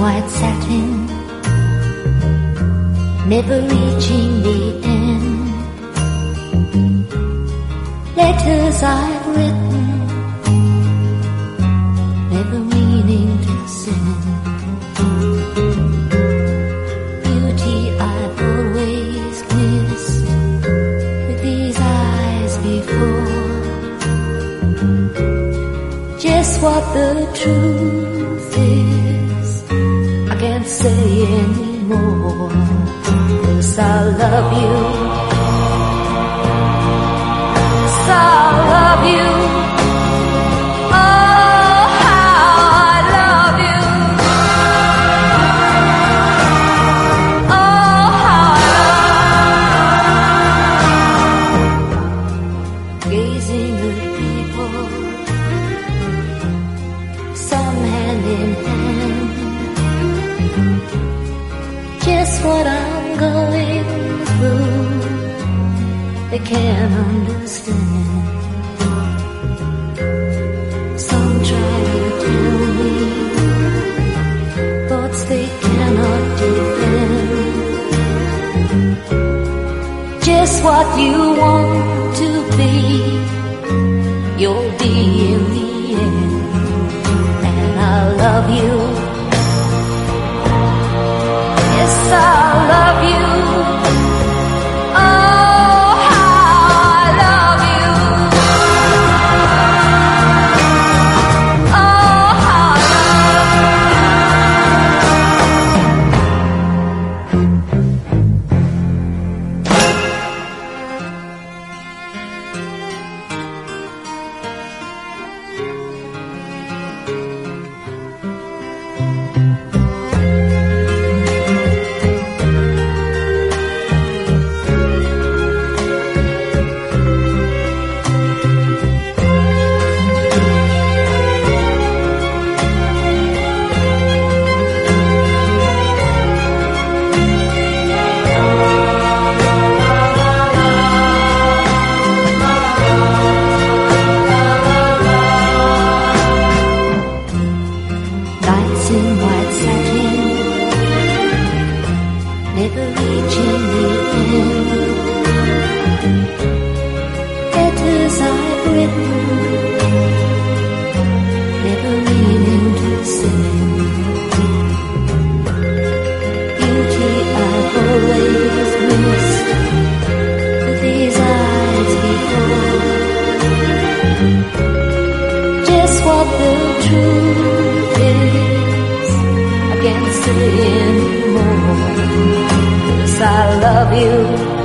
white satin, never reaching the end. Letters I've written, never meaning to send. Beauty I've always missed with these eyes before. Just what the truth is, I can't say anymore. 'Cause I love you, 'cause I love you. Oh, how I love you. Oh, how I love. Gazing at people, some hand in hand. Just what I'm going through, they can't understand. Some try to tell me thoughts they cannot defend. Just what you want to be, you'll be in the end. And I love you, yes I love you. Oh, how I love you. Oh, how I in white satin, never reaching the end. Letters I've written, never meaning to send. Beauty I've always missed with these eyes before. Just what the truth is, I can't say anymore. 'Cause I love you.